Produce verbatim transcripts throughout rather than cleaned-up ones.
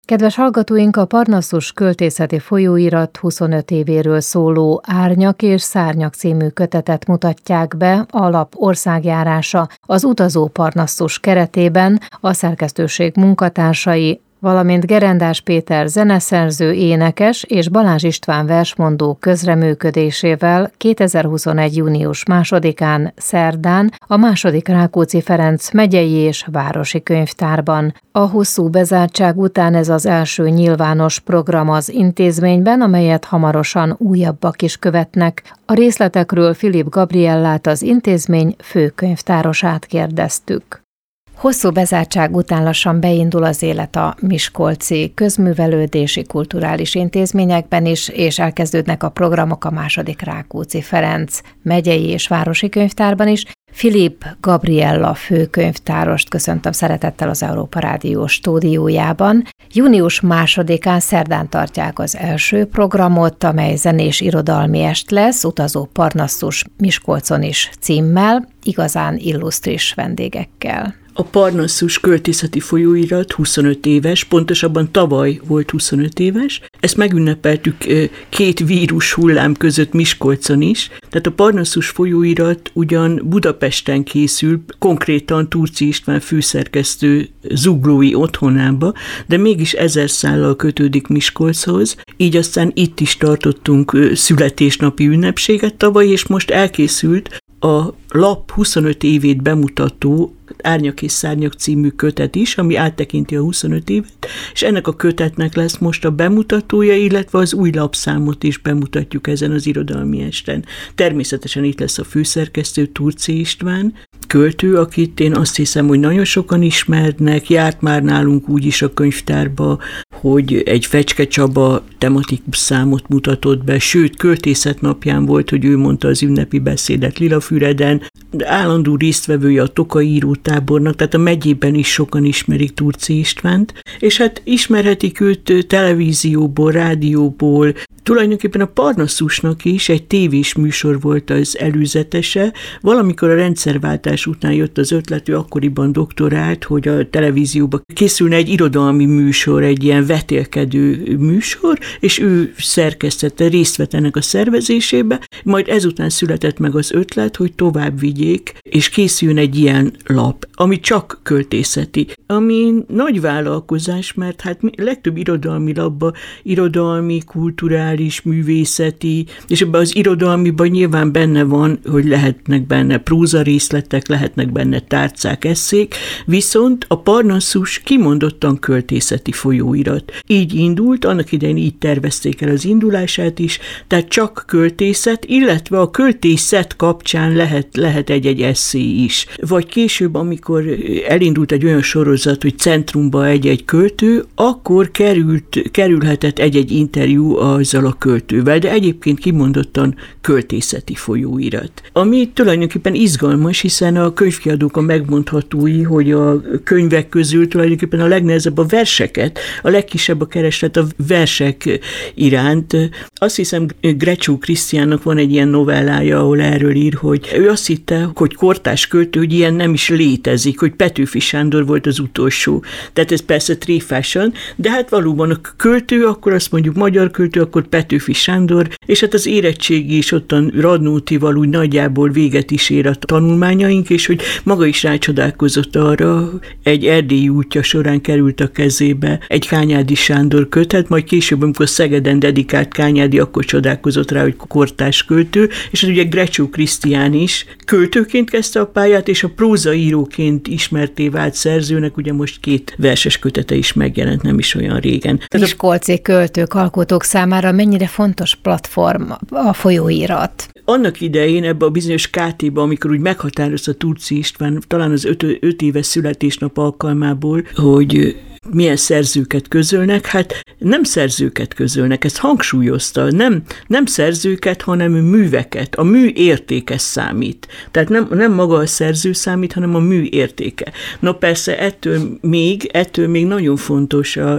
Kedves hallgatóink, a Parnaszus költészeti folyóirat huszonöt évéről szóló Árnyak és Szárnyak című kötetet mutatják be a lap országjárása az Utazó Parnaszus keretében a szerkesztőség munkatársai, valamint Gerendás Péter zeneszerző, énekes és Balázs István versmondó közreműködésével kétezer-huszonegy. június másodikán, szerdán a második Rákóczi Ferenc megyei és városi könyvtárban. A hosszú bezártság után ez az első nyilvános program az intézményben, amelyet hamarosan újabbak is követnek. A részletekről Filip Gabriellát, az intézmény főkönyvtárosát kérdeztük. Hosszú bezártság után lassan beindul az élet a miskolci közművelődési kulturális intézményekben is, és elkezdődnek a programok a második Rákóczi Ferenc megyei és városi könyvtárban is. Filip Gabriella főkönyvtárost köszöntöm szeretettel az Európa Rádió stúdiójában. június másodikán, szerdán tartják az első programot, amely zenés irodalmi est lesz, Utazó Parnaszus Miskolcon is címmel, igazán illusztris vendégekkel. A Parnaszus költészeti folyóirat huszonöt éves, pontosabban tavaly volt huszonöt éves. Ezt megünnepeltük két vírus hullám között Miskolcon is. Tehát a Parnaszus folyóirat ugyan Budapesten készül, konkrétan Turczy István főszerkesztő zuglói otthonába, de mégis ezer szállal kötődik Miskolchoz. Így aztán itt is tartottunk születésnapi ünnepséget tavaly, és most elkészült a lap huszonöt évét bemutató Árnyak és Szárnyak című kötet is, ami áttekinti a huszonöt évet, és ennek a kötetnek lesz most a bemutatója, illetve az új lapszámot is bemutatjuk ezen az irodalmi esten. Természetesen itt lesz a főszerkesztő, Turczy István, költő, akit én azt hiszem, hogy nagyon sokan ismernek, járt már nálunk úgy is a könyvtárba, hogy egy Fecske Csaba tematikus számot mutatott be, sőt, költészet napján volt, hogy ő mondta az ünnepi beszédet Lilafüreden, de állandó résztvevője a Tokai írótábornak, tehát a megyében is sokan ismerik Turczy Istvánt, és hát ismerhetik őt televízióból, rádióból. Tulajdonképpen a Parnasszusnak is egy tévés műsor volt az előzetese. Valamikor a rendszerváltás után jött az ötlet, ő akkoriban doktorált, hogy a televízióban készülne egy irodalmi műsor, egy ilyen vetélkedő műsor, és ő szerkesztette, részt vett ennek a szervezésébe, majd ezután született meg az ötlet, hogy tovább vigyék, és készüljön egy ilyen lap, ami csak költészeti, ami nagy vállalkozás, mert hát legtöbb irodalmi lapba irodalmi, kulturális, művészeti, és ebben az irodalmiban nyilván benne van, hogy lehetnek benne próza részletek, lehetnek benne tárcák, esszék, viszont a Parnaszus kimondottan költészeti folyóirat. Így indult, annak idején így tervezték el az indulását is, tehát csak költészet, illetve a költészet kapcsán lehet, lehet egy-egy esszé is. Vagy később, amikor elindult egy olyan sorozat, hogy centrumba egy-egy költő, akkor került, kerülhetett egy-egy interjú azzal a költővel, de egyébként kimondottan költészeti folyóirat. Ami tulajdonképpen izgalmas, hiszen a könyvkiadók a megmondhatói, hogy a könyvek közül tulajdonképpen a legnehezebb a verseket, a legkisebb a kereslet a versek iránt. Azt hiszem, Grecsó Krisztiánnak van egy ilyen novellája, ahol erről ír, hogy ő azt hitte, hogy kortárs költő, hogy ilyen nem is létezik, hogy Petőfi Sándor volt az utolsó. Tehát ez persze tréfásan, de hát valóban a költő, akkor azt mondjuk magyar költő, akkor Petőfi Sándor, és hát az érettségi is ottan Radnótival úgy nagyjából véget is ér a tanulmányaink, és hogy maga is rácsodálkozott arra, egy erdélyi útja során került a kezébe egy Kányádi Sándor kötet, majd később, amikor Szegeden dedikált Kányádi, akkor csodálkozott rá, hogy kortárs költő, és hát ugye Grecsó Krisztián is költőként kezdte a pályát, és a prózaíróként ismerté vált szerzőnek, ugye most két verses kötete is megjelent, nem is olyan régen. Miskolci költők, alkotók számára mennyire fontos platform a folyóirat? Annak idején ebbe a bizonyos ká té-be, amikor úgy meghatározta Turczy István, talán az öt, öt éves születésnap alkalmából, hogy milyen szerzőket közölnek, hát nem szerzőket közölnek, ezt hangsúlyozta, nem, nem szerzőket, hanem műveket, a mű értéke számít. Tehát nem, nem maga a szerző számít, hanem a mű értéke. Na persze ettől még, ettől még nagyon fontos a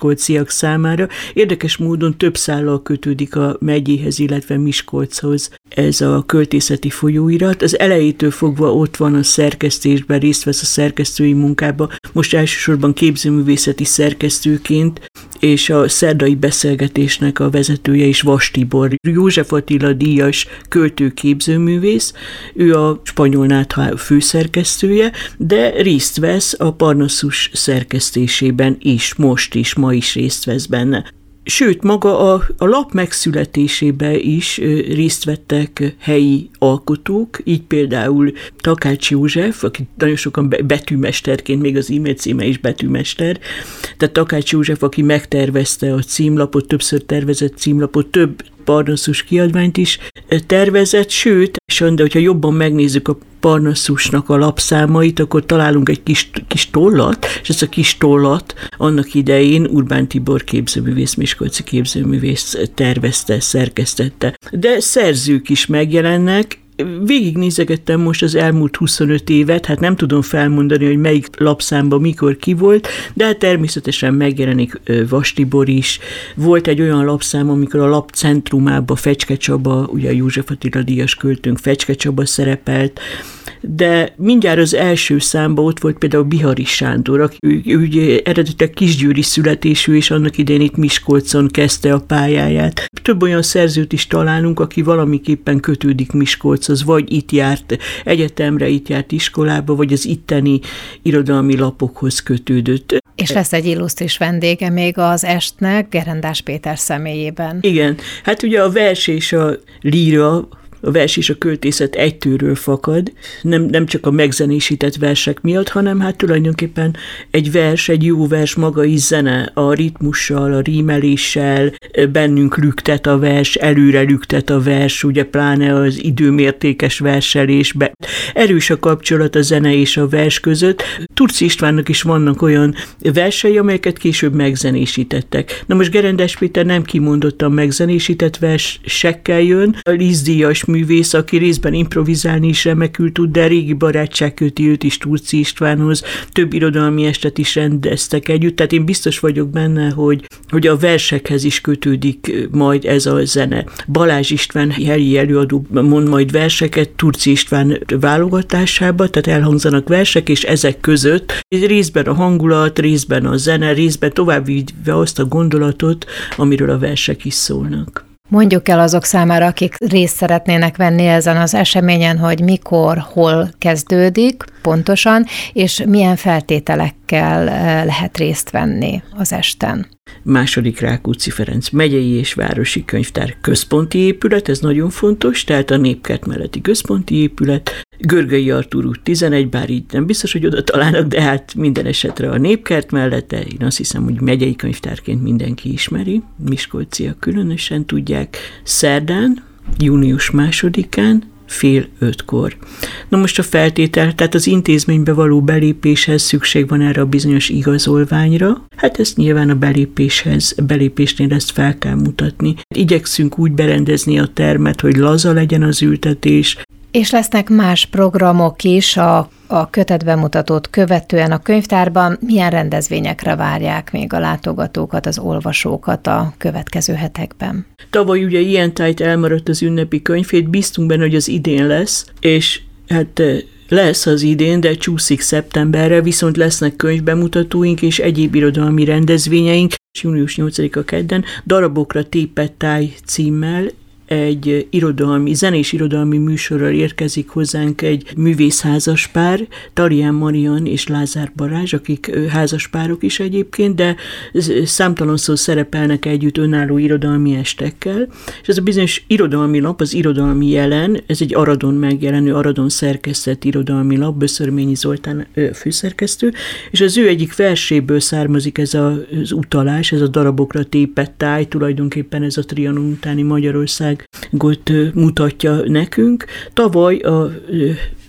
miskolciak számára. Érdekes módon több szállal kötődik a megyéhez, illetve Miskolchoz ez a költészeti folyóirat. Az elejétől fogva ott van a szerkesztésben, részt vesz a szerkesztői munkába, most elsősorban képzőművészeti szerkesztőként, és a szerdai beszélgetésnek a vezetője is Vas Tibor, József Attila díjas költő-képzőművész, ő a Spanyol Náthá főszerkesztője, de részt vesz a Parnaszus szerkesztésében is, most is, ma is részt vesz benne. Sőt, maga a, a lap megszületésében is részt vettek helyi alkotók, így például Takács József, aki nagyon sokan betűmesterként, még az e-mail címe is betűmester, tehát Takács József, aki megtervezte a címlapot, többször tervezett címlapot, több Parnaszus kiadványt is tervezett, sőt, de hogyha jobban megnézzük a Parnasszusnak a lapszámait, akkor találunk egy kis, kis tollat, és ezt a kis tollat annak idején Urbán Tibor képzőművész, miskolci képzőművész tervezte, szerkesztette. De szerzők is megjelennek. Végignézegettem most az elmúlt huszonöt évet, hát nem tudom felmondani, hogy melyik lapszámban mikor ki volt, de hát természetesen megjelenik Vas Tibor is. Volt egy olyan lapszám, amikor a lap centrumába Fecske Csaba, ugye a József Attila díjas költőnk Fecske Csaba szerepelt, de mindjárt az első számban ott volt például Bihari Sándor, aki ő, ő ugye eredetileg kisgyőri születésű, és annak idején itt Miskolcon kezdte a pályáját. Több olyan szerzőt is találunk, aki valamiképpen kötődik Miskolchoz, vagy itt járt egyetemre, itt járt iskolába, vagy az itteni irodalmi lapokhoz kötődött. És lesz egy illusztris vendége még az estnek, Gerendás Péter személyében. Igen, hát ugye a vers és a líra, a vers és a költészet egy tőről fakad, nem, nem csak a megzenésített versek miatt, hanem hát tulajdonképpen egy vers, egy jó vers maga is zene, a ritmussal, a rímeléssel, bennünk lüktet a vers, előre lüktet a vers, ugye pláne az időmértékes verselésbe. Erős a kapcsolat a zene és a vers között. Turczy Istvánnak is vannak olyan versei, amelyeket később megzenésítettek. Na most Gerendás Péter nem kimondottan megzenésített versekkel jön, a Liszt-díjas művész, aki részben improvizálni is remekül tud, de régi barátság köti őt is Turczy Istvánhoz, több irodalmi estet is rendeztek együtt, tehát én biztos vagyok benne, hogy, hogy a versekhez is kötődik majd ez a zene. Balázs István helyi előadó mond majd verseket Turczy István válogatásába, tehát elhangzanak versek, és ezek között részben a hangulat, részben a zene, részben továbbvive azt a gondolatot, amiről a versek is szólnak. Mondjuk el azok számára, akik részt szeretnének venni ezen az eseményen, hogy mikor, hol kezdődik pontosan, és milyen feltételekkel lehet részt venni az esten. Második Rákóczi Ferenc megyei és városi könyvtár központi épület, ez nagyon fontos, tehát a Népkert melletti központi épület, Görgei Artúr út tizenegy, bár így nem biztos, hogy oda találnak, de hát minden esetre a Népkert mellette, én azt hiszem, hogy megyei könyvtárként mindenki ismeri, miskolciak különösen tudják, szerdán, június másodikán, fél ötkor. Na most a feltétel, tehát az intézménybe való belépéshez szükség van erre a bizonyos igazolványra. Hát ezt nyilván a belépéshez, belépésnél ezt fel kell mutatni. Igyekszünk úgy berendezni a termet, hogy laza legyen az ültetés. És lesznek más programok is a, a kötetbemutatót követően a könyvtárban. Milyen rendezvényekre várják még a látogatókat, az olvasókat a következő hetekben? Tavaly ugye ilyen tájt elmaradt az ünnepi könyvhét, bíztunk benne, hogy az idén lesz, és hát lesz az idén, de csúszik szeptemberre, viszont lesznek könyvbemutatóink és egyéb irodalmi rendezvényeink. június nyolcadika kedden Darabokra tépett táj címmel egy irodalmi, zenés irodalmi műsorral érkezik hozzánk egy művészházaspár, Tarián Marian és Lázár Balázs, akik házaspárok is egyébként, de számtalanszor szerepelnek együtt önálló irodalmi estekkel, és ez a bizonyos irodalmi lap, az Irodalmi Jelen, ez egy Aradon megjelenő, Aradon szerkesztett irodalmi lap, Böszörményi Zoltán főszerkesztő, és az ő egyik verséből származik ez az utalás, ez a Darabokra tépett táj, tulajdonképpen ez a Trianon utáni Magyarország mutatja nekünk. Tavaly a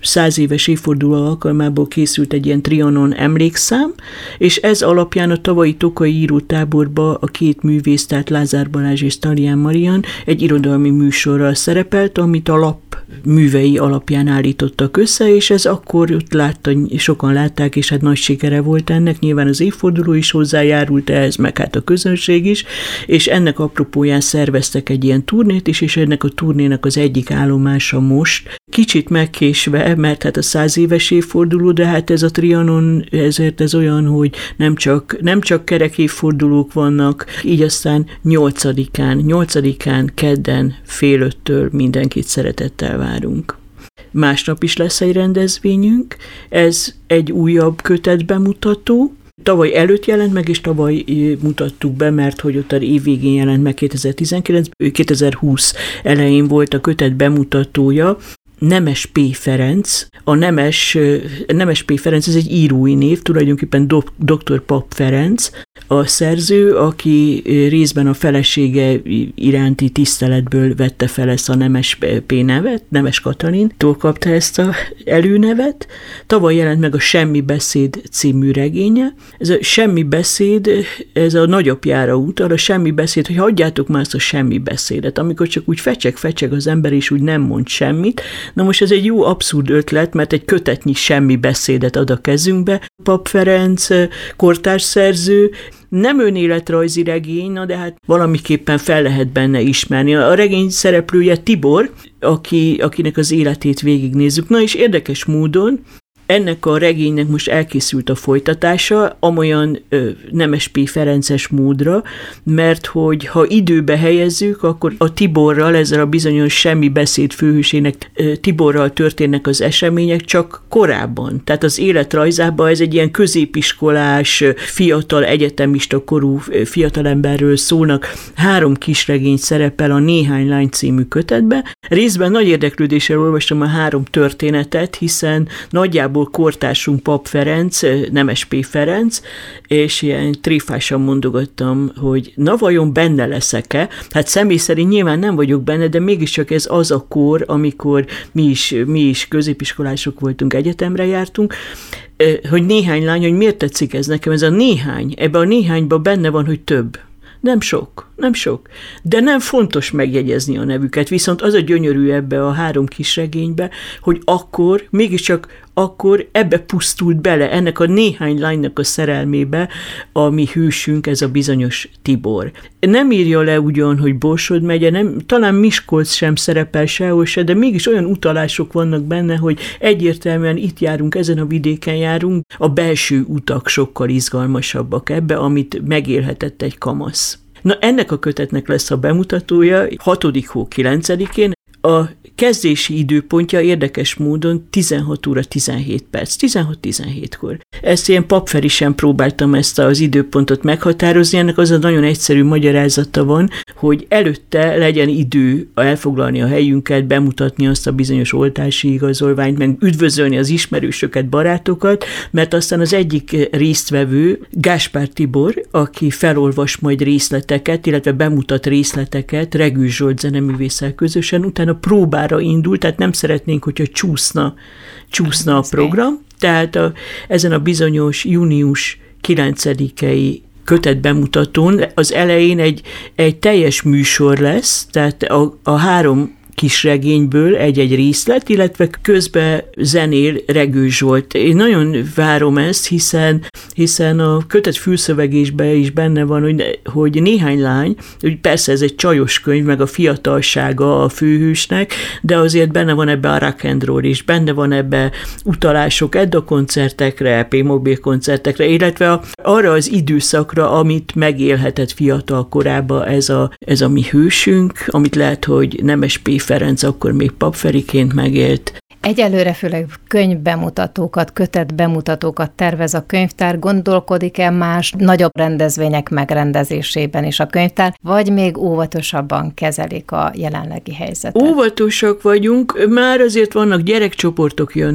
száz éves évforduló alkalmából készült egy ilyen Trianon emlékszám, és ez alapján a tavalyi Tokai írótáborba a két művész, tehát Lázár Balázs és Talián Marian egy irodalmi műsorral szerepelt, amit a lap művei alapján állítottak össze, és ez akkor ott látta, sokan látták, és hát nagy sikere volt ennek, nyilván az évforduló is hozzájárult ehhez, meg hát a közönség is, és ennek apropóján szerveztek egy ilyen turnét is, és ennek a turnénak az egyik állomása most, kicsit megkésve, mert hát a száz éves évforduló, de hát ez a Trianon, ezért ez olyan, hogy nem csak, nem csak kerek évfordulók vannak, így aztán nyolcadikán, nyolcadikán kedden fél öttől mindenkit szeretettel várunk. Másnap is lesz egy rendezvényünk, ez egy újabb kötetbemutató. Tavaly előtt jelent meg, és tavaly mutattuk be, mert hogy ott a év végén jelent meg kétezer-tizenkilencben, kétezer-húsz elején volt a kötet bemutatója. Nemes P. Ferenc. A Nemes, Nemes P. Ferenc, ez egy írói név, tulajdonképpen doktor Papp Ferenc, a szerző, aki részben a felesége iránti tiszteletből vette fel ezt a Nemes P. nevet, Nemes Katalintól kapta ezt az előnevet. Tavaly jelent meg a Semmi beszéd című regénye. Ez a Semmi beszéd, ez a nagyapjára utal, a semmi beszéd, hogy hagyjátok már ezt a semmi beszédet, amikor csak úgy fecseg-fecseg az ember, és úgy nem mond semmit. Na most ez egy jó abszurd ötlet, mert egy kötetnyi semmi beszédet ad a kezünkbe. Papp Ferenc, kortárs szerző, nem önéletrajzi regény, na de hát valamiképpen fel lehet benne ismerni. A regény szereplője Tibor, aki, akinek az életét végignézzük. Na és érdekes módon ennek a regénynek most elkészült a folytatása, amolyan ö, Nemes P. Ferences módra, mert hogy ha időbe helyezzük, akkor a Tiborral, ezzel a bizonyos semmi beszéd főhősének ö, Tiborral történnek az események csak korábban. Tehát az életrajzában ez egy ilyen középiskolás, fiatal, egyetemista korú fiatalemberről szólnak. Három kisregény szerepel a Néhány lány című kötetbe. Részben nagy érdeklődéssel olvastam a három történetet, hiszen nagyjából kortársunk Papp Ferenc, Nemes P. Ferenc, és ilyen tréfásan mondogattam, hogy na vajon benne leszek-e? Hát személy szerint nyilván nem vagyok benne, de mégiscsak ez az a kor, amikor mi is, mi is középiskolások voltunk, egyetemre jártunk, hogy néhány lány, hogy miért tetszik ez nekem, ez a néhány, ebben a néhányban benne van, hogy több. Nem sok, nem sok. De nem fontos megjegyezni a nevüket, viszont az a gyönyörű ebbe a három kis regénybe, hogy akkor, mégiscsak akkor ebbe pusztult bele, ennek a néhány lánynak a szerelmébe a mi hősünk, ez a bizonyos Tibor. Nem írja le ugyan, hogy Borsod megye, nem, talán Miskolc sem szerepel sehol se, de mégis olyan utalások vannak benne, hogy egyértelműen itt járunk, ezen a vidéken járunk, a belső utak sokkal izgalmasabbak ebbe, amit megélhetett egy kamasz. Na ennek a kötetnek lesz a bemutatója hatodik hó kilencedikén, a kezdési időpontja érdekes módon tizenhat óra tizenhét perc, tizenhat tizenhétkor. Ezt ilyen papferisen próbáltam ezt az időpontot meghatározni, ennek az a nagyon egyszerű magyarázata van, hogy előtte legyen idő elfoglalni a helyünket, bemutatni azt a bizonyos oltási igazolványt, meg üdvözölni az ismerősöket, barátokat, mert aztán az egyik résztvevő, Gáspár Tibor, aki felolvas majd részleteket, illetve bemutat részleteket Regős Zsolt zeneművésszel közösen, utána próbára indul, tehát nem szeretnénk, hogyha csúszna, csúszna a program. Tehát a, ezen a bizonyos június kilencedikei kötetbemutatón az elején egy, egy teljes műsor lesz, tehát a, a három kis regényből egy-egy részlet, illetve közben zenél Regős Zsolt. Én nagyon várom ezt, hiszen, hiszen a kötet fülszövegésben is benne van, hogy, hogy néhány lány, hogy persze ez egy csajos könyv, meg a fiatalsága a főhősnek, de azért benne van ebbe a rock and roll is, benne van ebbe utalások Edda koncertekre, P-mobil koncertekre, illetve a, arra az időszakra, amit megélhetett fiatal korában ez a, ez a mi hősünk, amit lehet, hogy Nemes P. Ferenc akkor még papferiként megélt. Egyelőre főleg könyvbemutatókat, kötetbemutatókat tervez a könyvtár, gondolkodik-e más nagyobb rendezvények megrendezésében is a könyvtár, vagy még óvatosabban kezelik a jelenlegi helyzetet? Óvatosak vagyunk, már azért vannak gyerekcsoportok jönnek,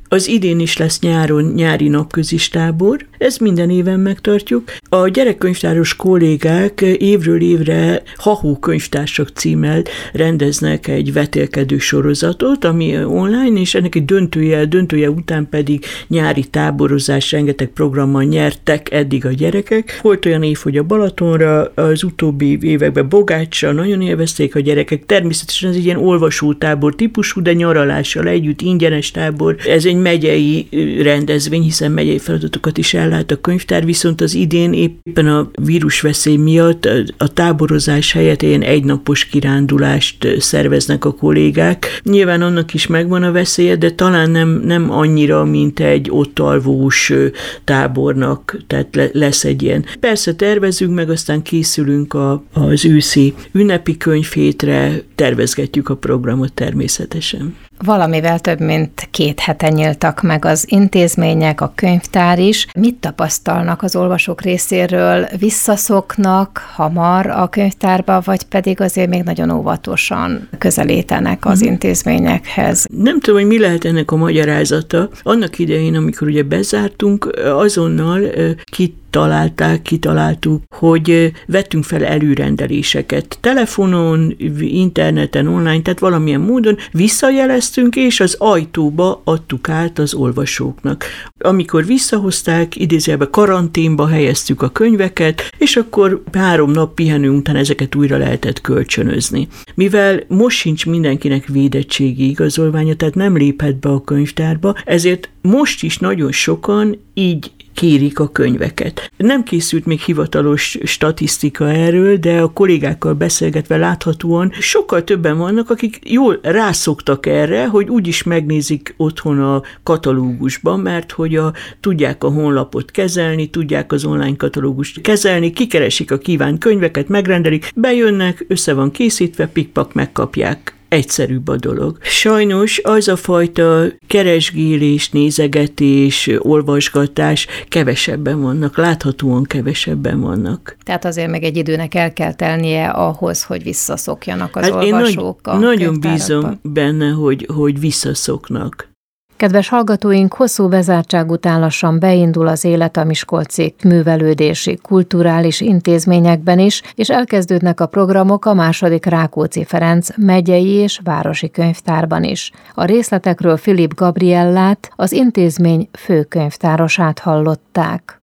Az idén is lesz nyáron nyári napközistábor, ezt minden éven megtartjuk. A gyerekkönyvtáros kollégák évről évre Hahó könyvtársak címmel rendeznek egy vetélkedő sorozatot, ami online, és ennek egy döntője, döntője után pedig nyári táborozás, rengeteg programmal nyertek eddig a gyerekek. Volt olyan év, hogy a Balatonra, az utóbbi években Bogáccsal nagyon élvezték a gyerekek. Természetesen ez egy ilyen olvasótábor típusú, de nyaralással együtt ingyenes tábor. Ez egy megyei rendezvény, hiszen megyei feladatokat is ellát a könyvtár, viszont az idén éppen a vírusveszély miatt a táborozás helyett ilyen egynapos kirándulást szerveznek a kollégák. Nyilván annak is megvan a veszélye, de talán nem, nem annyira, mint egy ott alvós tábornak, tehát lesz egy ilyen. Persze tervezünk, meg aztán készülünk a, az őszi ünnepi könyvhétre, tervezgetjük a programot természetesen. Valamivel több mint két hete nyíltak meg az intézmények, a könyvtár is. Mit tapasztalnak az olvasók részéről? Visszaszoknak hamar a könyvtárba, vagy pedig azért még nagyon óvatosan közelítenek az intézményekhez? Nem tudom, hogy mi lehet ennek a magyarázata. Annak idején, amikor ugye bezártunk, azonnal kit találták, kitaláltuk, hogy vettünk fel előrendeléseket telefonon, interneten, online, tehát valamilyen módon visszajeleztünk, és az ajtóba adtuk át az olvasóknak. Amikor visszahozták, idézőjelben karanténba helyeztük a könyveket, és akkor három nap pihenő után ezeket újra lehetett kölcsönözni. Mivel most sincs mindenkinek védettségi igazolványa, tehát nem léphet be a könyvtárba, ezért most is nagyon sokan így kérik a könyveket. Nem készült még hivatalos statisztika erről, de a kollégákkal beszélgetve láthatóan sokkal többen vannak, akik jól rászoktak erre, hogy úgyis megnézik otthon a katalógusban, mert hogy a, tudják a honlapot kezelni, tudják az online katalógust kezelni, kikeresik a kívánt könyveket, megrendelik, bejönnek, össze van készítve, pikpak megkapják. Egyszerűbb a dolog. Sajnos az a fajta keresgélés, nézegetés, olvasgatás kevesebben vannak, láthatóan kevesebben vannak. Tehát azért még egy időnek el kell telnie ahhoz, hogy visszaszokjanak az hát olvasók én nagy, nagyon bízom benne, hogy, hogy visszaszoknak. Kedves hallgatóink, hosszú bezártság után lassan beindul az élet a miskolci művelődési, kulturális intézményekben is, és elkezdődnek a programok a második Rákóczi Ferenc megyei és városi könyvtárban is. A részletekről Filip Gabriellát, az intézmény főkönyvtárosát hallották.